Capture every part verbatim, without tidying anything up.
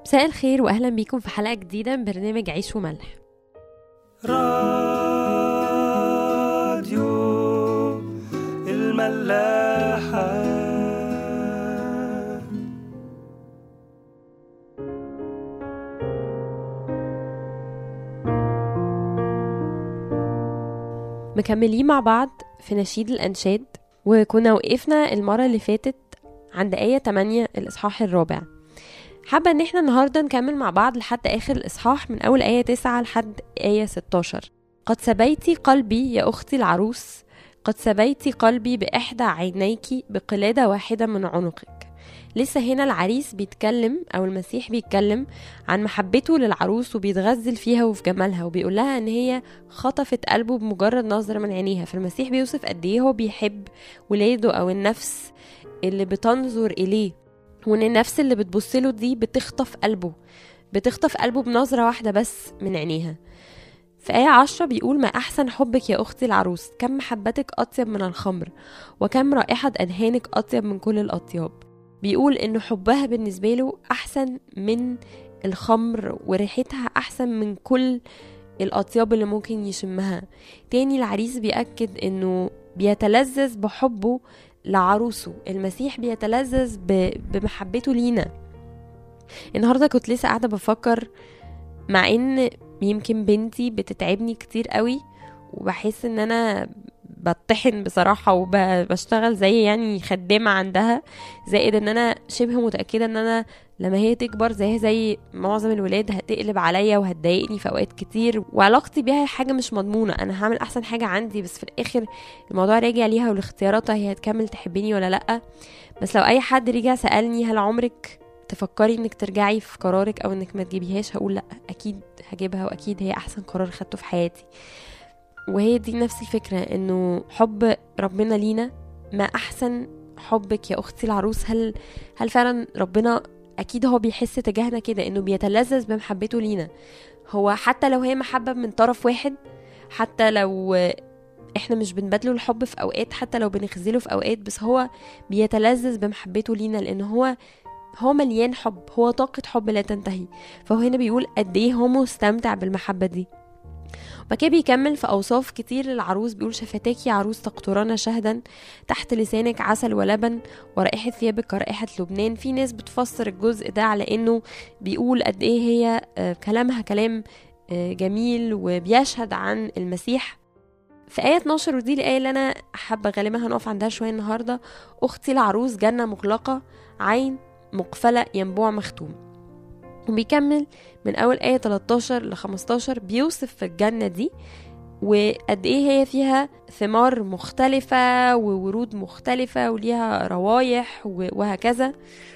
مساء الخير واهلا بيكم في حلقة جديدة من برنامج عيش وملح. راديو الملاحة. مكملين مع بعض في نشيد الأنشاد، وكنا وقفنا المرة اللي فاتت عند آية ثمانية الإصحاح الرابع. حابة ان احنا النهاردة نكمل مع بعض لحد آخر الإصحاح من أول آية تسعة لحد آية ستاشر. قد سبيتي قلبي يا أختي العروس، قد سبيتي قلبي بإحدى عينيك بقلادة واحدة من عنقك. لسه هنا العريس بيتكلم أو المسيح بيتكلم عن محبته للعروس وبيتغزل فيها وفي جمالها، وبيقول لها ان هي خطفت قلبه بمجرد نظرة من عينيها. فالمسيح بيوصف قد ايه هو بيحب ولاده أو النفس اللي بتنظر إليه، وان النفس اللي بتبصله دي بتخطف قلبه بتخطف قلبه بنظرة واحدة بس من عينيها. في آية عشرة بيقول: ما أحسن حبك يا أختي العروس، كم محبتك أطيب من الخمر، وكم رائحة أدهانك أطيب من كل الأطياب. بيقول إنه حبها بالنسبة له أحسن من الخمر، وريحتها أحسن من كل الأطياب اللي ممكن يشمها. تاني العريس بيأكد إنه بيتلذذ بحبه لعروسه. المسيح بيتلذذ بمحبته لينا. النهاردة كنت لسه قاعدة بفكر، مع ان يمكن بنتي بتتعبني كتير قوي وبحس ان انا بطحن بصراحة وبشتغل زي يعني خدامة عندها، زائد ان انا شبه متأكدة ان انا لما هي تكبر زي زي معظم الولاد هتقلب عليا وهتضايقني في اوقات كتير، وعلاقتي بيها حاجة مش مضمونة. انا هعمل احسن حاجة عندي، بس في الاخر الموضوع راجع ليها ولاختياراتها هي هتكمل تحبني ولا لأ. بس لو اي حد رجع سألني هل عمرك تفكري انك ترجعي في قرارك او انك ما تجيبيهاش، هقول لا، اكيد هجيبها واكيد هي احسن قرار خدته في حياتي. وهي دي نفس الفكرة، انه حب ربنا لينا ما احسن حبك يا اختي العروس. هل هل فعلا ربنا اكيد هو بيحس تجاهنا كده، انه بيتلذذ بمحبته لينا. هو حتى لو هي محبة من طرف واحد، حتى لو احنا مش بنبادله الحب في اوقات، حتى لو بنخزله في اوقات، بس هو بيتلذذ بمحبته لينا لانه هو هو مليان حب، هو طاقة حب لا تنتهي. فهو هنا بيقول قد ايه هو مستمتع بالمحبة دي. وكده بيكمل في أوصاف كتير للعروس، بيقول: شفتاك يا عروس تقطران شهدا، تحت لسانك عسل ولبن، ورائحة ثيابك كرائحة لبنان. في ناس بتفسر الجزء ده على انه بيقول قد ايه هي كلامها كلام جميل وبيشهد عن المسيح. في آية اتناشر، ودي الآية اللي أنا حابة غالبا هنقف عندها شوية النهاردة: أختي العروس جنة مغلقة، عين مقفلة، ينبوع مختوم. وبيكمل من أول آية تلتاشر ل خمستاشر بيوصف في الجنة دي وقد إيه هي فيها ثمار مختلفة وورود مختلفة وليها روايح وهكذا،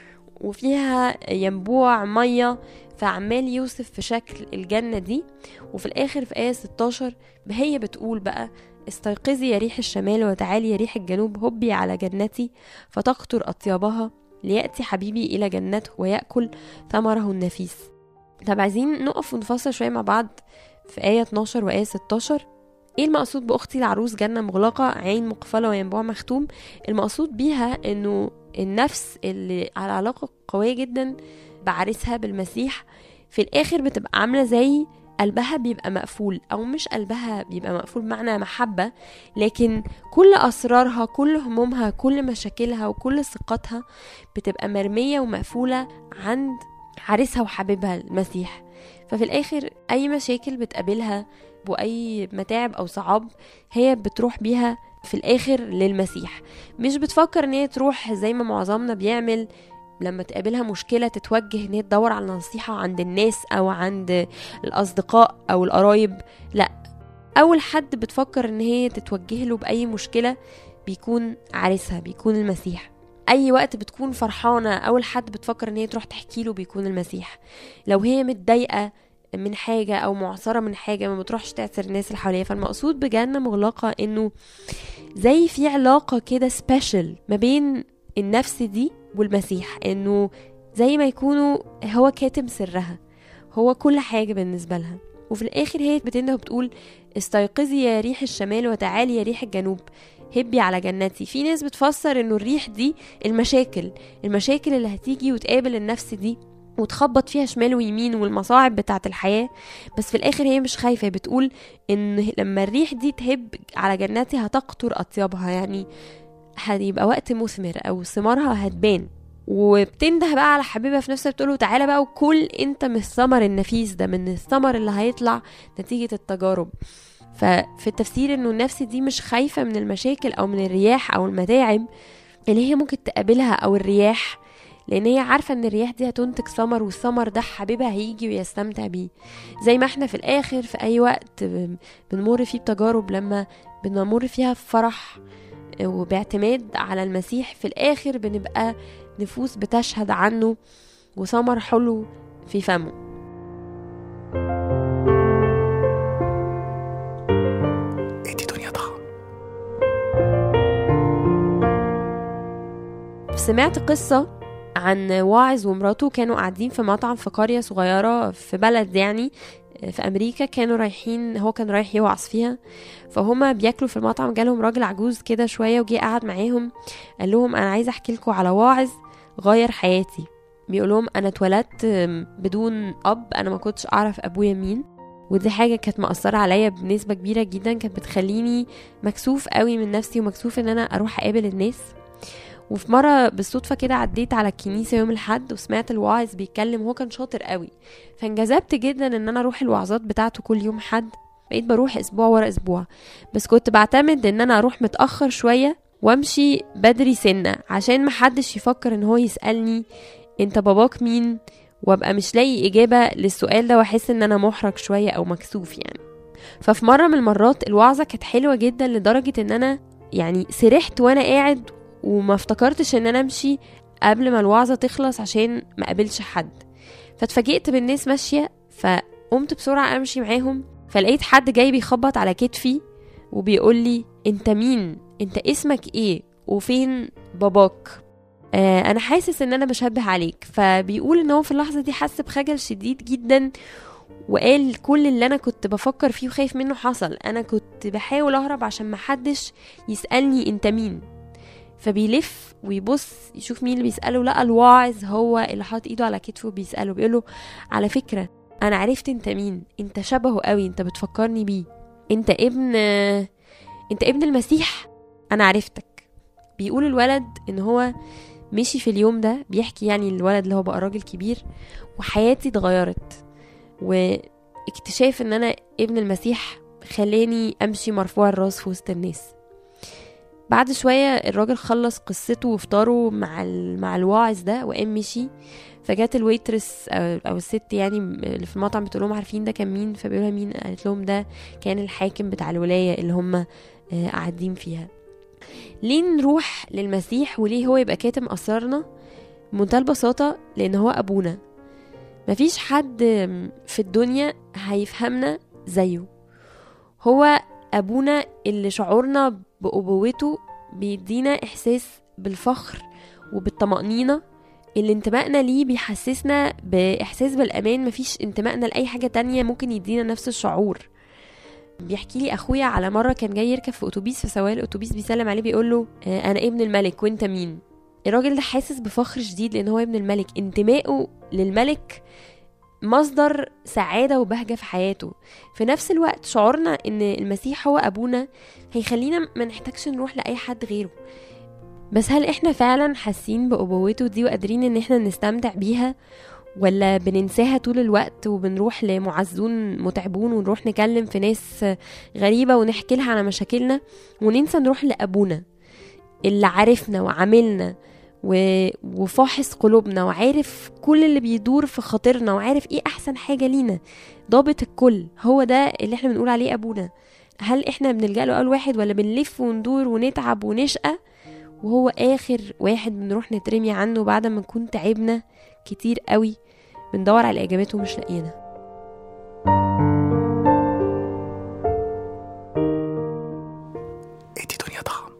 وفيها ينبوع مية. فعمال يوصف في شكل الجنة دي. وفي الآخر في آية ستاشر هي بتقول بقى: استيقظي يا ريح الشمال وتعالي يا ريح الجنوب، هبي على جنتي فتقطر أطيابها، ليأتي حبيبي إلى جنته ويأكل ثمره النفيس. طب عايزين نقف ونفصل شوية مع بعض في آية اتناشر وآية ستاشر. ايه المقصود بأختي العروس جنة مغلقة، عين مقفلة، وينبوع مختوم؟ المقصود بيها انه النفس اللي على علاقة قوية جدا بعرسها بالمسيح في الآخر بتبقى عاملة زي قلبها بيبقى مقفول، او مش قلبها بيبقى مقفول بمعنى محبة، لكن كل اسرارها، كل همومها، كل مشاكلها وكل ثقتها بتبقى مرمية ومقفولة عند عريسها وحبيبها المسيح. ففي الاخر اي مشاكل بتقابلها واي متاعب او صعاب هي بتروح بيها في الاخر للمسيح. مش بتفكر ان هي تروح زي ما معظمنا بيعمل لما تقابلها مشكلة تتوجه ان هي تدور على نصيحة عند الناس او عند الاصدقاء او القرايب. لا، اول حد بتفكر ان هي تتوجه له باي مشكلة بيكون عريسها، بيكون المسيح. اي وقت بتكون فرحانة اول حد بتفكر ان هي تروح تحكي له بيكون المسيح. لو هي متضايقة من حاجة او معصرة من حاجة ما بتروحش تعثر الناس اللي حواليها. فالمقصود بجنة مغلقة انه زي في علاقة كده سبيشل ما بين النفس دي والمسيح، انه زي ما يكونوا هو كاتم سرها، هو كل حاجة بالنسبة لها. وفي الاخر هي بتنده وبتقول: استيقظي يا ريح الشمال وتعالي يا ريح الجنوب، هبي على جنتي. في ناس بتفسر انه الريح دي المشاكل المشاكل اللي هتيجي وتقابل النفس دي وتخبط فيها شمال ويمين والمصاعب بتاعت الحياة، بس في الآخر هي مش خايفة. بتقول إن لما الريح دي تهب على جناتي هتقطر أطيابها، يعني هيبقى وقت مثمر أو ثمارها هتبان. وبتنده بقى على حبيبها في نفسها، بتقوله تعالى بقى وكل انت من الثمر النفيس ده، من الثمر اللي هيطلع نتيجة التجارب. ففي التفسير انه النفس دي مش خايفة من المشاكل او من الرياح او المتاعب اللي هي ممكن تقابلها او الرياح، لان هي عارفة ان الرياح دي هتنتج ثمر، والثمر ده حبيبها هيجي ويستمتع بيه. زي ما احنا في الاخر في اي وقت بنمر فيه بتجارب، لما بنمر فيها بفرح وباعتماد على المسيح، في الاخر بنبقى نفوس بتشهد عنه وثمر حلو في فمه. ادي دنيا طعم. سمعت قصة عن واعظ ومراته كانوا قاعدين في مطعم في قرية صغيرة في بلد يعني في أمريكا، كانوا رايحين، هو كان رايح يوعظ فيها. فهما بياكلوا في المطعم، جالهم راجل عجوز كده شوية وجي قاعد معاهم، قال لهم أنا عايز أحكي لكم على واعظ غير حياتي. بيقول لهم أنا اتولدت بدون أب، أنا ما كنتش أعرف أبويا مين، ودي حاجة كانت مأثرة عليا بنسبة كبيرة جدا، كانت بتخليني مكسوف قوي من نفسي ومكسوف إن أنا أروح أقابل الناس. وفي مرة بالصدفة كده عديت على الكنيسة يوم الحد وسمعت الواعظ بيتكلم، هو كان شاطر قوي، فانجذبت جدا ان انا اروح الوعظات بتاعته كل يوم حد. بقيت بروح اسبوع ورا اسبوع، بس كنت بعتمد ان انا اروح متأخر شوية وامشي بدري سنة عشان محدش يفكر ان هو يسألني انت باباك مين، وابقى مش لاقي اجابة للسؤال ده واحس ان انا محرج شوية او مكسوف يعني. ففي مرة من المرات الوعظة كانت حلوة جدا لدرجة ان انا يعني سرحت وانا قاعد وما افتكرتش ان انا امشي قبل ما الوعظة تخلص عشان ما قابلش حد. فاتفاجئت بالناس ماشية، فقمت بسرعة امشي معاهم، فلقيت حد جاي بيخبط على كتفي وبيقول لي انت مين، انت اسمك ايه، وفين باباك؟ آه انا حاسس ان انا بشبه عليك. فبيقول ان هو في اللحظة دي حس بخجل شديد جدا، وقال كل اللي انا كنت بفكر فيه وخايف منه حصل، انا كنت بحاول اهرب عشان محدش يسألني انت مين. فبيلف ويبص يشوف مين اللي بيسأله، لقى الواعظ هو اللي حاطط ايده على كتفه وبيسأله، بيقوله على فكرة انا عرفت انت مين، انت شبهه قوي، انت بتفكرني بيه، انت ابن انت ابن المسيح، انا عرفتك. بيقول الولد ان هو مشي في اليوم ده، بيحكي يعني الولد اللي هو بقى راجل كبير، وحياتي اتغيرت، واكتشاف ان انا ابن المسيح خلاني امشي مرفوع الراس في وسط الناس. بعد شوية الراجل خلص قصته وفطاره مع مع الواعظ ده وقام مشي. فجات الويترس او الست يعني اللي في المطعم بتقول لهم عارفين ده كان مين؟ فبيقولها مين؟ قالت لهم ده كان الحاكم بتاع الولاية اللي هم قاعدين فيها. ليه نروح للمسيح وليه هو يبقى كاتم أسرارنا؟ بمنتهى البساطة لأن هو أبونا. مفيش حد في الدنيا هيفهمنا زيه، هو أبونا اللي شعورنا بأبوته بيدينا إحساس بالفخر وبالطمأنينة، اللي انتمائنا ليه بيحسسنا بإحساس بالأمان، مفيش انتمائنا لأي حاجة تانية ممكن يدينا نفس الشعور. بيحكي لي أخويا على مرة كان جاي يركب في أتوبيس، فسواق الأتوبيس بيسلم عليه بيقول له أنا ابن الملك وانت مين؟ الراجل ده حاسس بفخر شديد لأن هو ابن الملك، انتمائه للملك مصدر سعادة وبهجة في حياته. في نفس الوقت شعورنا ان المسيح هو ابونا هيخلينا ما نحتاجش نروح لأي حد غيره. بس هل احنا فعلا حاسين بأبوته دي وقادرين ان احنا نستمتع بيها، ولا بننساها طول الوقت وبنروح لمعزون متعبون ونروح نكلم في ناس غريبة ونحكي لها على مشاكلنا وننسى نروح لأبونا اللي عارفنا وعاملنا وفاحص قلوبنا وعارف كل اللي بيدور في خاطرنا وعارف ايه احسن حاجة لينا، ضابط الكل؟ هو ده اللي احنا بنقول عليه ابونا. هل احنا بنلجأ له اول واحد، ولا بنلف وندور ونتعب ونشقى وهو اخر واحد بنروح نترمي عنه بعد ما نكون تعبنا كتير قوي بندور على اجابته ومش لاقينا؟ ادي دنيا طعم.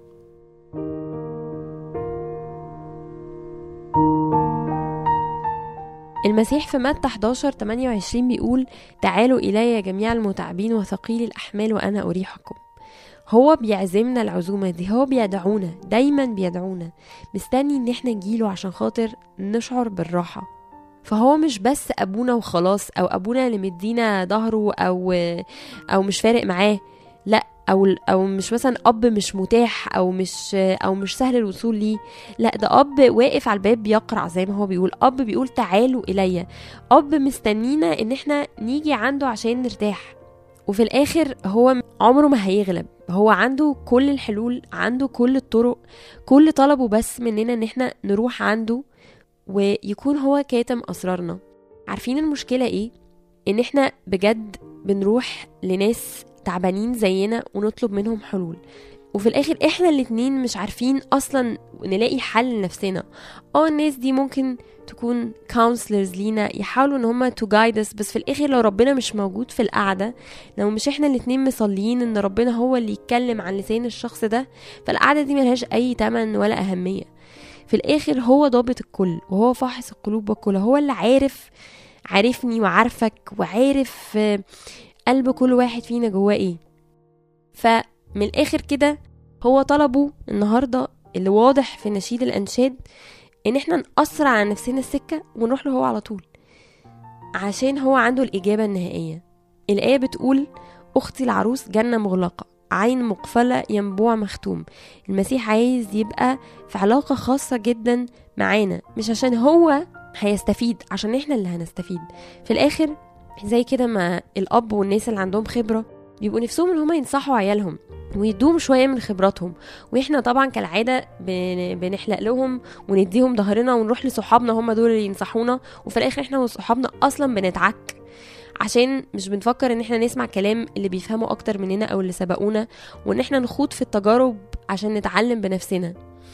المسيح في متى حداشر ثمانية وعشرين بيقول تعالوا إلي جميع المتعبين وثقيل الأحمال وأنا أريحكم. هو بيعزمنا العزومة دي، هو بيدعونا، دايما بيدعونا، مستني ان احنا نجيله عشان خاطر نشعر بالراحة. فهو مش بس ابونا وخلاص، او ابونا اللي مدينا ظهره، او او مش فارق معاه، لا، او او مش مثلا اب مش متاح، او مش او مش سهل الوصول ليه. لا، ده اب واقف على الباب بيقرع زي ما هو بيقول، اب بيقول تعالوا الي، اب مستنينا ان احنا نيجي عنده عشان نرتاح. وفي الاخر هو عمره ما هيغلب، هو عنده كل الحلول، عنده كل الطرق، كل طلبه بس مننا ان احنا نروح عنده ويكون هو كاتم اسرارنا. عارفين المشكلة ايه؟ ان احنا بجد بنروح لناس تعبانين زينا ونطلب منهم حلول، وفي الاخر احنا الاتنين مش عارفين اصلا نلاقي حل لنفسنا. اه الناس دي ممكن تكون counselors لينا، يحاولوا ان هما to guide us، بس في الاخر لو ربنا مش موجود في القعدة، لو مش احنا الاتنين مصليين ان ربنا هو اللي يتكلم عن لسان الشخص ده، فالقعدة دي ملهاش اي تمن ولا اهمية. في الاخر هو ضابط الكل، وهو فاحص القلوب كلها، هو اللي عارف عارفني وعارفك، وعارف قلب كل واحد فينا جواه ايه. فمن الاخر كده هو طلبه النهاردة اللي واضح في نشيد الانشاد ان احنا نقصر على نفسنا السكة ونروح له هو على طول، عشان هو عنده الاجابة النهائية. الآية بتقول اختي العروس جنة مغلقة، عين مقفلة، ينبوع مختوم. المسيح عايز يبقى في علاقة خاصة جدا معانا، مش عشان هو هيستفيد، عشان احنا اللي هنستفيد في الاخر. زي كده ما الاب والناس اللي عندهم خبرة بيبقوا نفسهم ان هما ينصحوا عيالهم ويدوهم شوية من خبراتهم، واحنا طبعا كالعادة بنحلق لهم ونديهم ظهرنا ونروح لصحابنا هم دول اللي ينصحونا، وفي الاخر احنا وصحابنا اصلا بنتعك عشان مش بنفكر ان احنا نسمع كلام اللي بيفهموا اكتر مننا او اللي سبقونا، وان احنا نخوض في التجارب عشان نتعلم بنفسنا.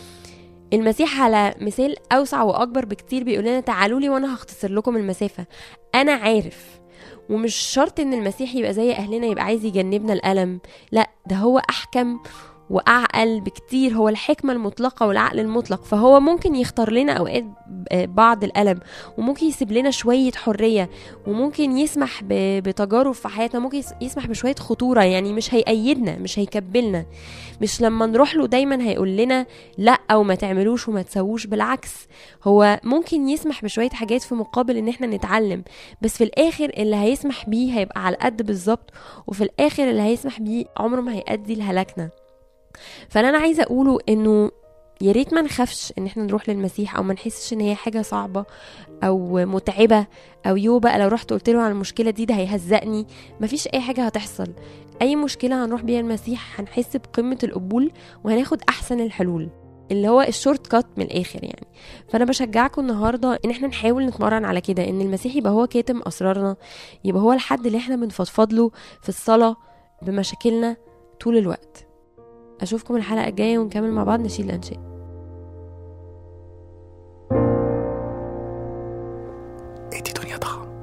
المسيح على مثال اوسع واكبر بكتير بيقول لنا تعالوا لي وانا هختصر لكم المسافة. انا عارف، ومش شرط ان المسيح يبقى زي اهلنا يبقى عايز يجنبنا الالم، لا، ده هو احكم واعقل بكتير، هو الحكمة المطلقة والعقل المطلق، فهو ممكن يختار لنا اوقات بعض الالم، وممكن يسيب لنا شوية حرية، وممكن يسمح بتجارب في حياتنا، ممكن يسمح بشوية خطورة، يعني مش هيقيدنا، مش هيكبلنا، مش لما نروح له دايما هيقول لنا لا او ما تعملوش وما تسووش، بالعكس هو ممكن يسمح بشوية حاجات في مقابل ان احنا نتعلم، بس في الاخر اللي هيسمح بيه هيبقى على قد بالظبط، وفي الاخر اللي هيسمح بيه عمره ما هيؤدي لهلاكنا. فانا انا عايزه اقوله انه يا ريت ما نخافش ان احنا نروح للمسيح، او ما نحسش ان هي حاجه صعبه او متعبه، او يو بقى لو رحت قلت له عن المشكله دي ده هيهزقني. مفيش اي حاجه هتحصل، اي مشكله هنروح بيها المسيح هنحس بقمه القبول وهناخد احسن الحلول اللي هو الشورت كات من الاخر يعني. فانا بشجعكم النهارده ان احنا نحاول نتمرن على كده، ان المسيح يبقى هو كاتم اسرارنا، يبقى هو الحد اللي احنا بنفضفض له في الصلاه بمشاكلنا طول الوقت. اشوفكم الحلقه الجايه ونكمل مع بعض نشيد الانشاد. ادي دنيا ضخم.